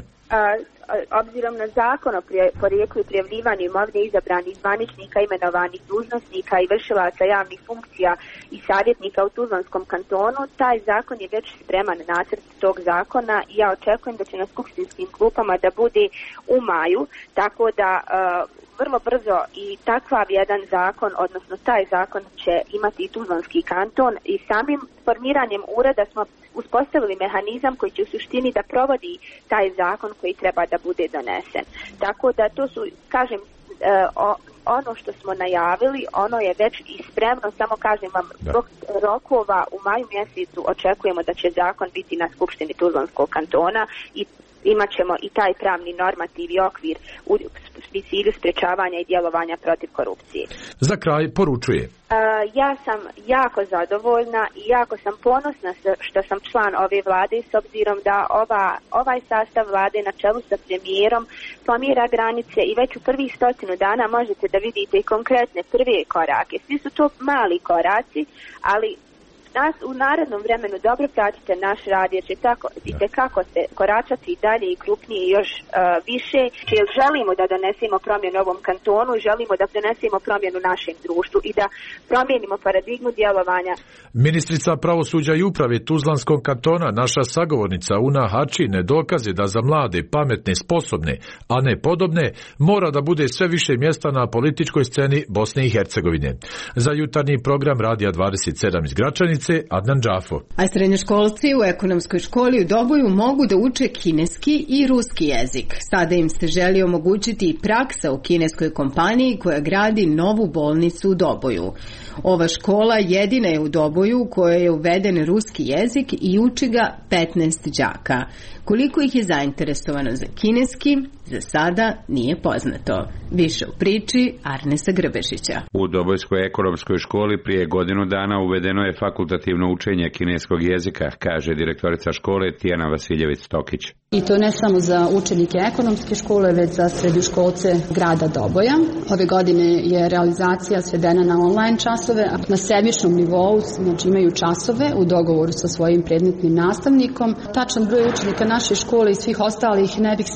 Obzirom na zakon o porijeklu i prijavljivanju imovine izabranih zvaničnika, imenovanih dužnosnika i vršilaca javnih funkcija i savjetnika u Tuzlanskom kantonu, taj zakon je već spreman, nacrt tog zakona, i ja očekujem da će na skupštinskim klupama da bude u maju, tako da vrlo brzo i takav jedan zakon, odnosno taj zakon će imati i Tuzlanski kanton, i samim formiranjem ureda smo uspostavili mehanizam koji će u suštini da provodi taj zakon koji treba da bude donesen. Tako da to su, kažem, ono što smo najavili, ono je već i spremno, samo kažem vam, zbog rokova u maju mjesecu očekujemo da će zakon biti na Skupštini Tuzlanskog kantona i imat ćemo i taj pravni normativ i okvir u cilju sprečavanja i djelovanja protiv korupcije. Za kraj poručuje. Ja sam jako zadovoljna i jako sam ponosna što sam član ove vlade, s obzirom da ovaj sastav vlade na čelu sa premijerom pomira granice i već u prvih 100 dana možete da vidite i konkretne prve korake. Svi su to mali koraci, ali nas u narednom vremenu dobro pratite naš rad, jer će kako se koračati dalje i krupnije i još više, jer želimo da donesemo promjenu ovom kantonu i želimo da donesemo promjenu našem društvu i da promijenimo paradigmu djelovanja. Ministrica pravosuđa i uprave Tuzlanskog kantona, naša sagovornica Una Hačin, dokaze da za mlade, pametne, sposobne, a ne podobne, mora da bude sve više mjesta na političkoj sceni Bosne i Hercegovine. Za jutarnji program Radija 27 iz Gračanice, Adnan Džafo. A srednjoškolci u ekonomskoj školi u Doboju mogu da uče kineski i ruski jezik. Sada im se želi omogućiti i praksa u kineskoj kompaniji koja gradi novu bolnicu u Doboju. Ova škola jedina je u Doboju u kojoj je uveden ruski jezik i uči ga 15 đaka. Koliko ih je zainteresovano za kineski, za sada nije poznato. Više u priči Arnesa Grbešića. U Dobojskoj ekonomskoj školi prije godinu dana uvedeno je fakultativno učenje kineskog jezika, kaže direktorica škole Tijana Vasiljević-Tokić. I to ne samo za učenike ekonomske škole, već za srednjoškolce grada Doboja. Ove godine je realizacija svedena na online časove, a na sebičnom nivou, znači imaju časove u dogovoru sa svojim predmetnim nastavnikom. Tačan broj učenika naše škole i svih ostalih ne bih znala.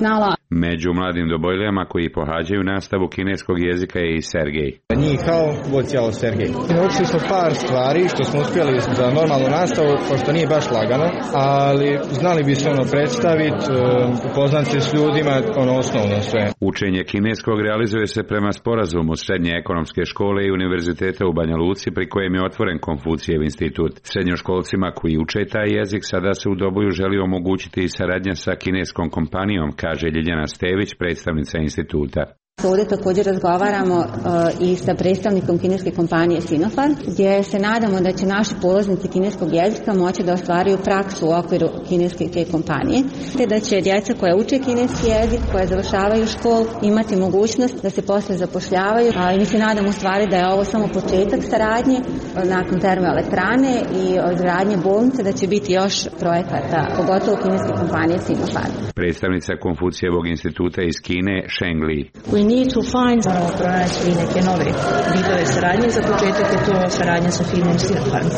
Među mladim dobojlijama koji pohađaju nastavu kineskog jezika je i Sergej. Ni hao, voćao Sergej. Naučili smo par stvari što smo uspjeli za normalnu nastavu, pošto nije baš lagano, ali znali bi se predstaviti, upoznati se s ljudima, osnovno sve. Učenje kineskog realizuje se prema sporazumu Srednje ekonomske škole i univerziteta u Banja Luci, pri kojem je otvoren Konfucijev institut. Srednjoškolcima koji uče taj jezik sada se u Doboju želi omogućiti i saradnja sa kineskom kompanijom, kaže Ljiljana Stević, predstavnica instituta. Ovdje također razgovaramo i sa predstavnikom kineske kompanije Sinopharm, gdje se nadamo da će naši polaznici kineskog jezika moći da ostvaruju praksu u okviru kineske kompanije, te da će djeca koja uče kineski jezik, koja završavaju školu, imati mogućnost da se posle zapošljavaju. I mi se nadamo u stvari da je ovo samo početak saradnje nakon termoelektrane i izgradnje bolnice, da će biti još projekata, pogotovo kineske kompanije Sinopharm. Predstavnica Konfucijevog instituta iz Kine, Sheng Li. Moramo pronaći neke nove vidove saradnje. Za početak je to saradnja sa firmom Sinopharm.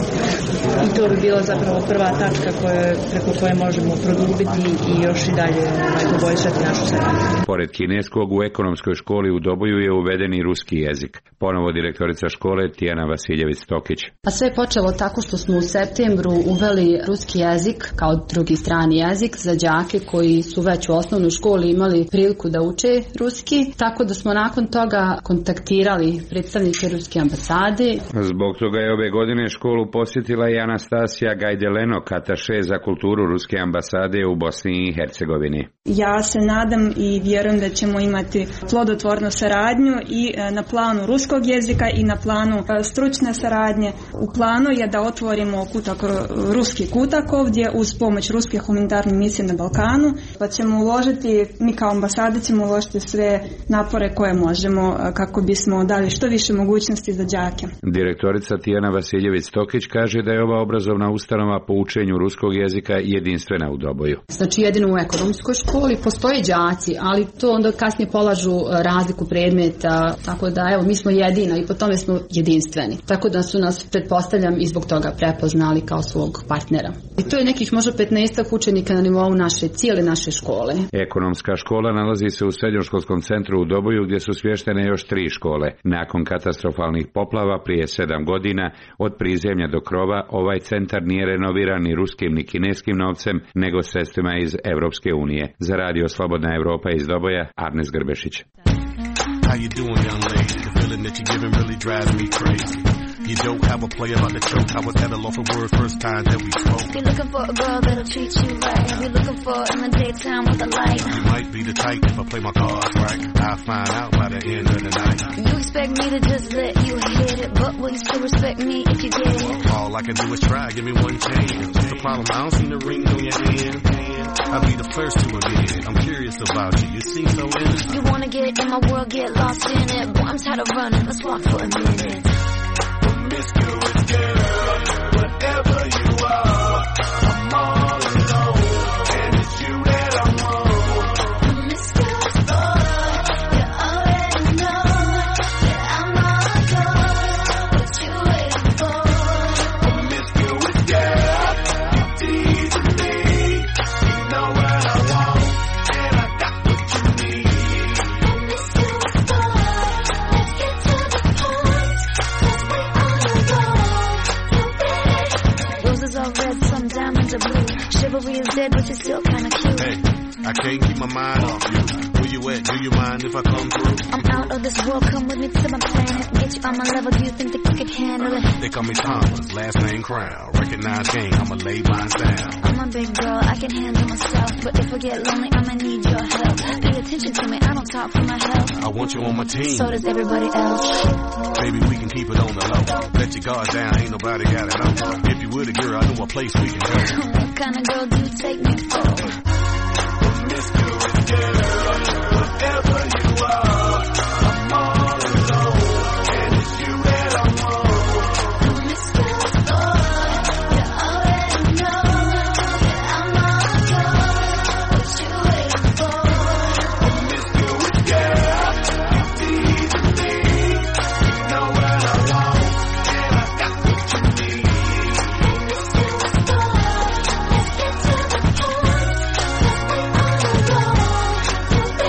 I to bi bila zapravo prva tačka preko koje možemo produbiti i još i dalje poboljšati našu saradnju. Pored kineskog, u ekonomskoj školi u Doboju je uveden i ruski jezik. Ponovo direktorica škole Tijana Vasiljević-Tokić. A sve je počelo tako što smo u septembru uveli ruski jezik kao drugi strani jezik za đake koji su već u osnovnoj školi imali priliku da uče ruski. Tako da smo nakon toga kontaktirali predstavnike ruske ambasade. Zbog toga je ove godine školu posjetila i Anastasija Gajdeleno, ataše za kulturu ruske ambasade u Bosni i Hercegovini. Ja se nadam i vjerujem da ćemo imati plodotvornu saradnju i na planu ruskog jezika i na planu stručne saradnje. U planu je da otvorimo ruski kutak ovdje uz pomoć ruske humanitarne misije na Balkanu, pa ćemo uložiti, mi kao ambasade ćemo uložiti sve napore koje možemo kako bismo dali što više mogućnosti za đake. Direktorica Tijana Vasiljević-Tokić kaže da je ova obrazovna ustanova po učenju ruskog jezika jedinstvena u Doboju. Znači jedino u ekonomskoj školi postoje đaci, ali to onda kasnije polažu razliku predmeta, tako da evo mi smo jedina i po tome smo jedinstveni. Tako da su nas, pretpostavljam, i zbog toga prepoznali kao svog partnera. I to je nekih možda 15 učenika na nivou cijele naše škole. Ekonomska škola nalazi se u srednjoškolskom centru u Doboju gdje su smještene još 3 škole. Nakon katastrofalnih poplava prije 7 godina, od prizemlja do krova, ovaj centar nije renoviran ni ruskim ni kineskim novcem, nego sredstvima iz Evropske unije. Za Radio Slobodna Evropa iz Doboja, Arnes Grbešić. How you doing, young lady? The feeling that you're giving really drives me crazy. You don't have a play about the choke. I was at a loss for words first time that we spoke. You're looking for a girl that'll treat you right. You're looking for in the daytime with a light. You might be the type if I play my cards right. I'll find out by the end of the night. You expect me to just let you hit it, but will you still respect me if you get it? All I can do is try, give me one chance. What's the problem? I don't see the ring on your hand. I'll be the first to admit it. I'm curious about you. You seem so innocent. You wanna get in my world, get lost in it. Boy, I'm tired of running. Let's walk for a minute. Promiscuous girl, whatever you are, I'm all alone, and it's you that I want. Promiscuous boy, you already know that I'm all alone. What you waiting for? Promiscuous girl, you teasing me. You know what I want, and I got what you need. Promiscuous boy, let's get to the point. Roses are red, some diamonds are blue. Chivalry is dead, but you're still kinda cute. Hey, I can't keep my mind off you. Where you at? Do you mind if I come through? I'm out of this world, come with me to my planet. Get you on my level, do you think that you could handle it? They call me Thomas, last name Crown. Recognize game, I'ma lay mine down. I'm a big girl, I can handle myself. But if I get lonely, I'ma need your help. Pay attention to me, I don't talk for my health. I want you on my team. So does everybody else. Baby, we can keep it on the low. Let your guard down, ain't nobody got it on. If you were the girl, I know a place we can go. What kind of girl do you take me for? Promiscuous girl, whatever you are, I'm all alone, and it's you that I want. Promiscuous boy, you already know that I'm all alone. What you waiting for? Promiscuous girl, you teasing me. You know what I want, and I got what you need. Promiscuous boy, let's get to the point. 'Cause we're all alone.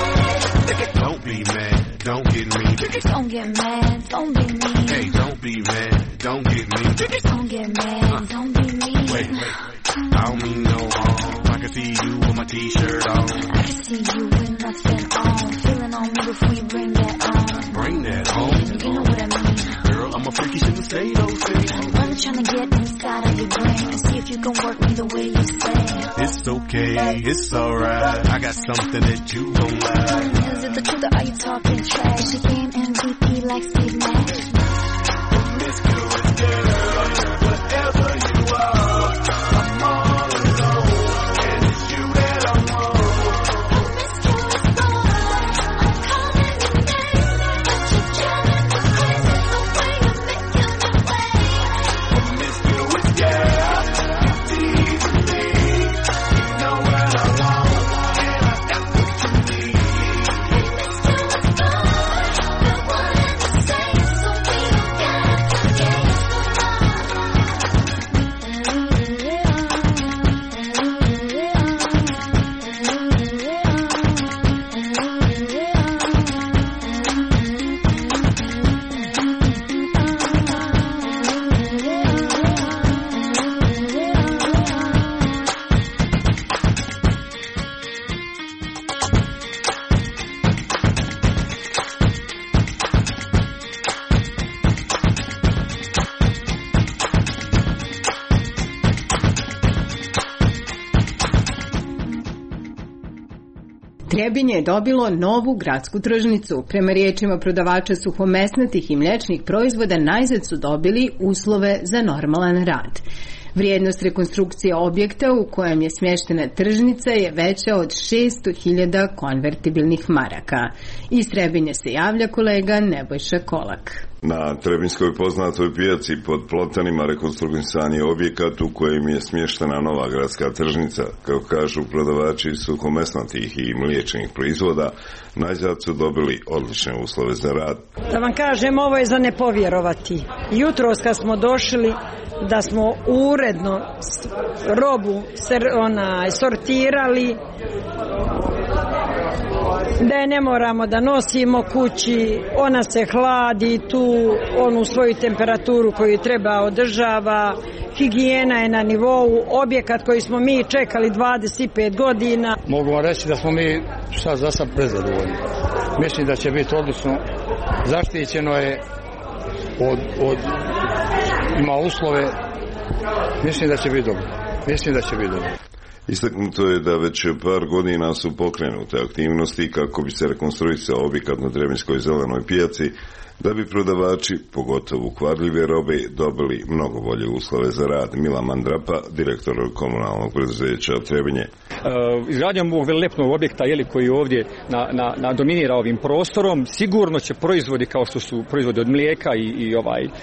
get mad, don't be mean. Hey, don't be mad, don't get mean. Don't get mad, don't be mean. Wait, I don't mean no harm. I can see you with my t-shirt on. I can see you with nothing on. Feeling on me before you bring that on. Bring that home. You know what I mean. Girl, I'm a freaky, shouldn't say those things. I'm trying to get inside of your brain and see if you can work me the way you say. It's okay, it's alright. I got something that you gon' like. Is it the truth or are you talking trash? You game MVP like Steve Nash. Promiscuous girl, whatever you are, I'm all alone, and it's you that I want. Promiscuous boy, I'm calling your name, but you're driving me crazy the way you're making your way. Promiscuous girl, you teasing me. You know what I want, and I got what you need. Promiscuous boy, the one and the same, so we don't gotta get Trebinje je dobilo novu gradsku tržnicu. Prema riječima prodavača suhomesnatih i mliječnih proizvoda najzad su dobili uslove za normalan rad. Vrijednost rekonstrukcije objekta u kojem je smještena tržnica je veća od 600.000 konvertibilnih maraka. Iz Trebinja se javlja kolega Nebojša Kolak. Na Trebinskoj poznatoj pijaci pod Plotanima rekonstruisan je objekat u kojem je smještena nova gradska tržnica. Kako kažu prodavači suhomesnatih i mliječnih proizvoda, najzad su dobili odlične uslove za rad. Da vam kažem, ovo je za ne povjerovati. Jutros kad smo došli, da smo uredno robu sortirali, da je ne moramo da nosimo kući, ona se hladi tu, onu svoju temperaturu koju treba održava, higijena je na nivou, objekat koji smo mi čekali 25 godina. Mogu vam reći da smo mi za sad prezadovoljni. Mislim da će biti odlično, zaštićeno je ima uslove, mislim da će biti dobro. Istaknuto je da već par godina su pokrenute aktivnosti kako bi se rekonstruisao objekat na Trebinskoj zelenoj pijaci, da bi prodavači, pogotovo kvarljive robe, dobili mnogo bolje uslove za rad. Milan Mandrapa, direktor komunalnog preduzeća Trebinje. Izgradnjom ovog velilepnog objekta koji ovdje dominira ovim prostorom, sigurno će proizvodi kao što su proizvodi od mlijeka i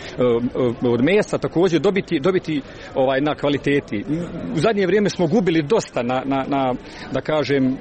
od mesa također dobiti na kvaliteti. U zadnje vrijeme smo gubili dosta da kažem,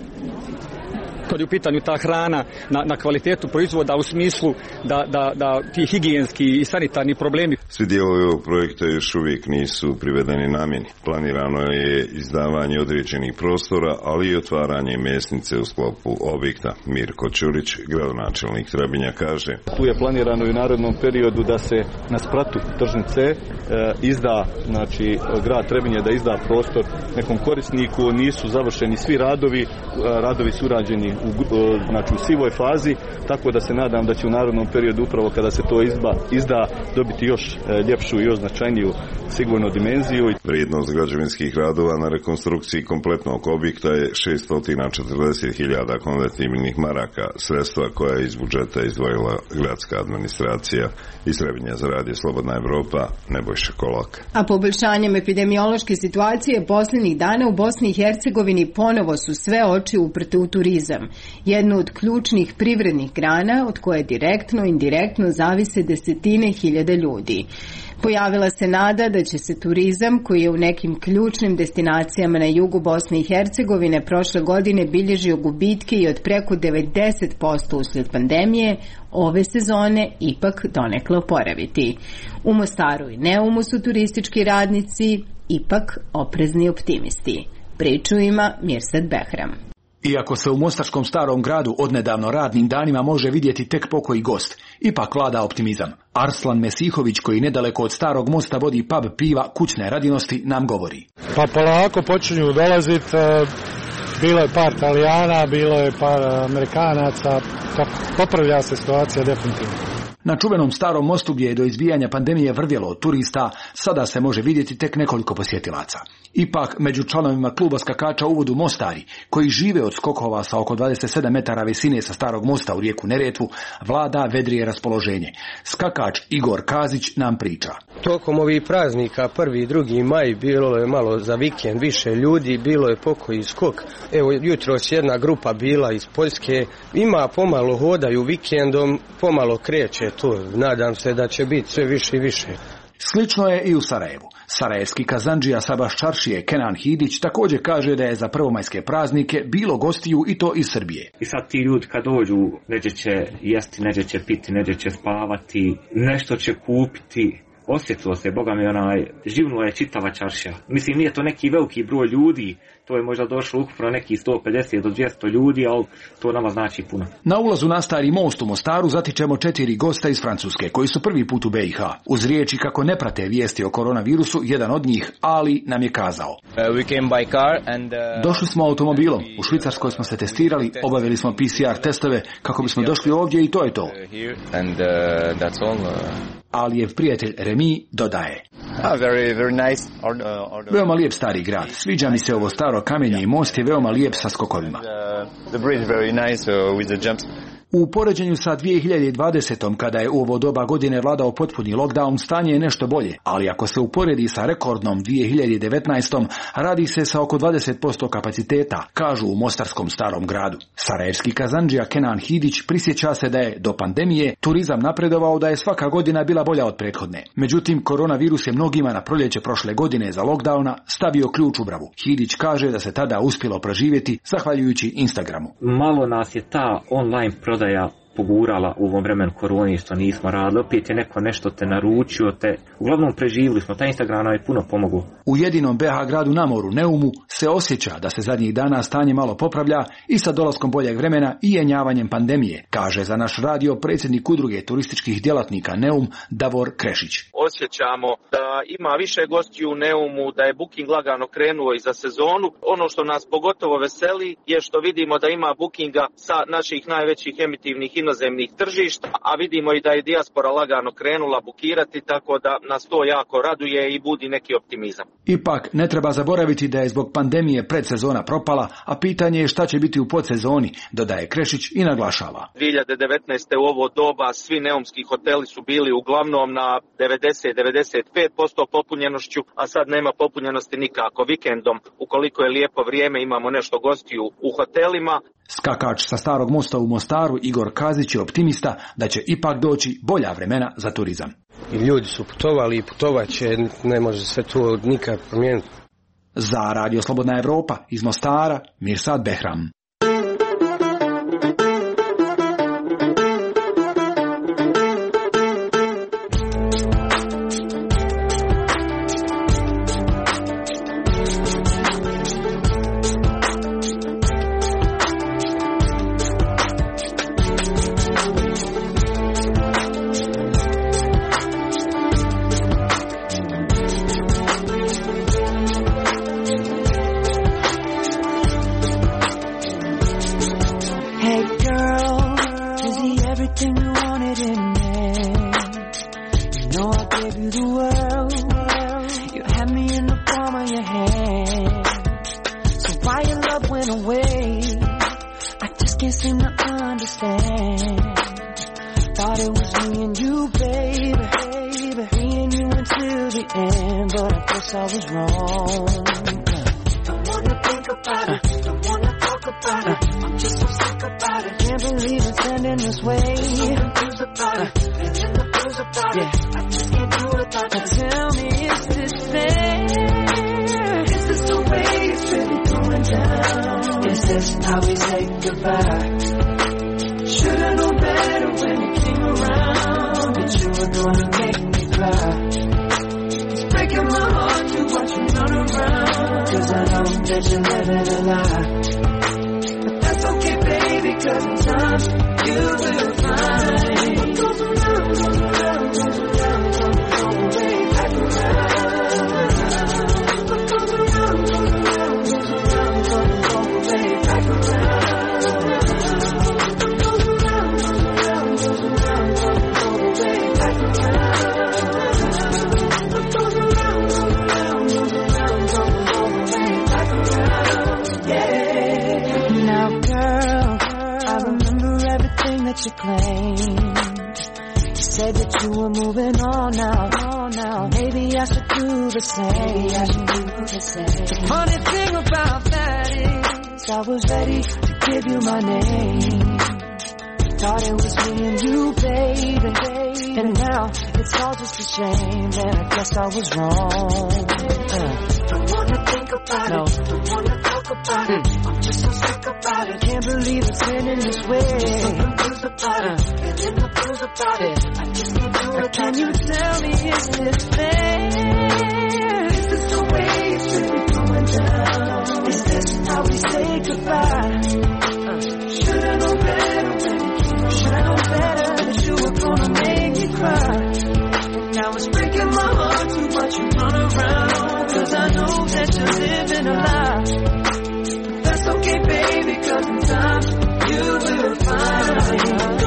kad je u pitanju ta hrana na kvalitetu proizvoda u smislu da ti higijenski i sanitarni problemi. Svi dijelovi ovog projekta još uvijek nisu privedeni namjeni. Planirano je izdavanje određenih prostora, ali i otvaranje mesnice u sklopu objekta. Mirko Ćurić, gradonačelnik Trebinja, kaže: Tu je planirano i u narednom periodu da se na spratu tržnice izda, znači grad Trebinje da izda prostor nekom korisniku. Nisu završeni svi radovi su urađeni u sivoj fazi, tako da se nadam da će u narednom periodu upravo kada se to izda dobiti još ljepšu i još značajniju sigurno dimenziju. Vrijednost građevinskih radova na rekonstrukciji kompletnog objekta je 640.000 konvertibilnih maraka, sredstva koja je iz budžeta izdvojila gradska administracija. Iz Trebinja za Radio Slobodna Evropa, Nebojša Kolak. A poboljšanjem epidemiološke situacije posljednjih dana u Bosni i Hercegovini ponovo su sve oči uprte u turizam. Jednu od ključnih privrednih grana od koje direktno i indirektno zavise desetine hiljada ljudi. Pojavila se nada da će se turizam, koji je u nekim ključnim destinacijama na jugu Bosne i Hercegovine prošle godine bilježio gubitke i od preko 90% uslijed pandemije, ove sezone ipak donekle oporaviti. U Mostaru i Neumu su turistički radnici ipak oprezni optimisti. Priču ima Mirsad Behram. Iako se u mostarskom Starom gradu odnedavno radnim danima može vidjeti tek pokoji gost, ipak vlada optimizam. Arslan Mesihović, koji nedaleko od Starog mosta vodi pub piva Kućne radinosti, nam govori. Pa polako počinju dolaziti, bilo je par Italijana, bilo je par Amerikanaca, popravlja se situacija definitivno. Na čuvenom Starom mostu gdje je do izbijanja pandemije vrvjelo od turista, sada se može vidjeti tek nekoliko posjetilaca. Ipak, među članovima kluba skakača u Uvodu Mostari, koji žive od skokova sa oko 27 metara visine sa Starog mosta u rijeku Neretvu, vlada vedrije raspoloženje. Skakač Igor Kazić nam priča. Tokom ovih praznika, 1. i 2. maj, bilo je malo za vikend više ljudi, bilo je pokoji skok. Evo, jutros jedna grupa bila iz Poljske, ima pomalo hodaju vikendom, pomalo kreće to. Nadam se da će biti sve više i više. Slično je i u Sarajevu. Sarajevski kazandžija Sabaš Čaršije Kenan Hidić također kaže da je za prvomajske praznike bilo gostiju i to iz Srbije. I sad ti ljudi kad dođu, neđe će jesti, neđe će piti, neđe će spavati, nešto će kupiti. Osjetilo se, boga mi, živnulo je čitava čaršija. Mislim, nije to neki veliki broj ljudi, to je možda došlo ukupno neki 150 do 200 ljudi, ali to nama znači puno. Na ulazu na Stari most u Mostaru zatičemo 4 gosta iz Francuske, koji su prvi put u BiH. Uz riječi kako ne prate vijesti o koronavirusu, jedan od njih, Ali, nam je kazao. Došli smo automobilom, u Švicarskoj smo se testirali, obavili smo PCR testove kako bismo došli ovdje i to je to. Alijev prijatelj Remi dodaje. Veoma lijep stari grad. Sviđa mi se ovo staro kamenje i most je veoma lijep sa skokovima. U poređenju sa 2020. kada je u ovo doba godine vladao potpuni lockdown, stanje je nešto bolje, ali ako se uporedi sa rekordnom 2019. radi se sa oko 20% kapaciteta, kažu u mostarskom Starom gradu. Sarajevski kazandžija Kenan Hidić prisjeća se da je do pandemije turizam napredovao, da je svaka godina bila bolja od prethodne. Međutim, koronavirus je mnogima na proljeće prošle godine za lockdowna stavio ključ u bravu. Hidić kaže da se tada uspjelo preživjeti zahvaljujući Instagramu. Malo nas je ta online prodaja pogurala u ovom vremenu koroni što nismo radili. Opet je neko nešto te naručio, uglavnom preživili smo. Taj Instagram nam je puno pomogao. U jedinom BiH gradu na moru Neumu se osjeća da se zadnjih dana stanje malo popravlja i sa dolaskom boljeg vremena i jenjavanjem pandemije, kaže za naš radio predsjednik udruge turističkih djelatnika Neum Davor Krešić. Osjećamo da ima više gostiju u Neumu, da je booking lagano krenuo i za sezonu. Ono što nas pogotovo veseli je što vidimo da ima bookinga sa naših najvećih emitivnih inozemnih tržišta, a vidimo i da je dijaspora lagano krenula bukirati, tako da nas to jako raduje i budi neki optimizam. Ipak ne treba zaboraviti da je zbog pandemije predsezona propala, a pitanje je šta će biti u podsezoni, dodaje Krešić i naglašava. 2019. u ovo doba svi neumski hoteli su bili uglavnom na 90-95% popunjenošću, a sad nema popunjenosti nikako. Vikendom, ukoliko je lijepo vrijeme, imamo nešto gostiju u hotelima. Skakač sa Starog mosta u Mostaru Igor Kazić je optimista da će ipak doći bolja vremena za turizam. I ljudi su putovali i putovat će, ne može sve to nikad promijeniti. Za Radio Slobodna Evropa iz Mostara, Mirsad Behram. 'cause in time you will find what goes around, goes around, goes around, comes way back around. What goes around, goes around, goes around, comes way back around. What goes around, goes around, goes around, comes way back around. What goes around, goes around, goes around, comes way back around. Yeah. Now, girl, I remember everything that you claimed. You said that you were moving on now. Maybe I should do the same. The funny thing about that is I was ready to give you my name. Thought it was me and you, baby. And now it's all just a shame. And I guess I was wrong. Don't wanna think about it, don't wanna talk about it. I'm just so sick about it. Can't believe it's ending this way. So confused about it, feeling the blues about it. I just can't do it. Can you tell me, is this fair? Is this the way it should be going down? Is this how we say goodbye? Should've known better, should've known better that you were gonna make me cry. now it's breaking my heart to watch you run around. 'Cause I know that you're living a lie. But that's okay, baby, 'cause in time you will find.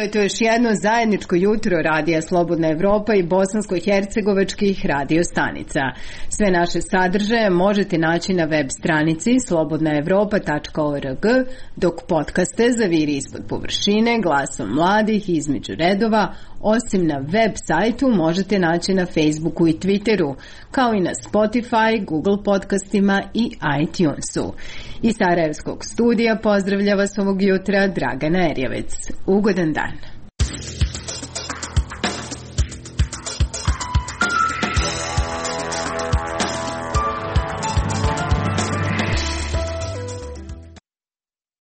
je to još jedno zajedničko jutro Radija Slobodna Evropa i bosansko-hercegovačkih radio stanica. Sve naše sadržaje možete naći na web stranici slobodnaevropa.org, dok podcaste Zaviri ispod površine, Glasom mladih, Između redova, osim na web sajtu možete naći na Facebooku i Twitteru, kao i na Spotify, Google podcastima i iTunesu. Iz Sarajevskog studija pozdravlja vas ovog jutra Dragana Erjevec. Ugodan dan.